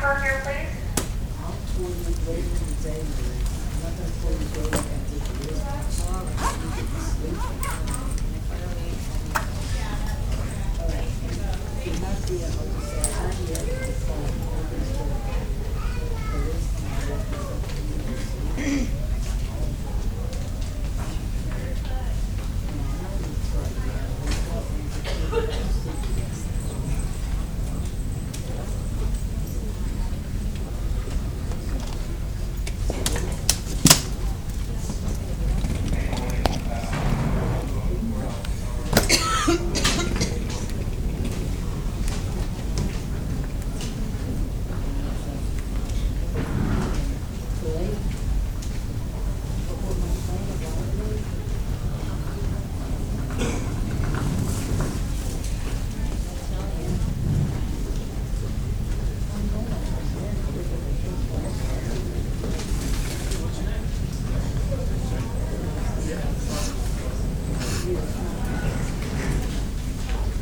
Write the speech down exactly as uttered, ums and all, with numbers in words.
number here, please? I'll pull you later today. I'm not gonna pull you later and take the list. I'm sorry. You could be sleeping. Uh, it must be a hotel. I hear the phone. The list on my left is up. Yeah.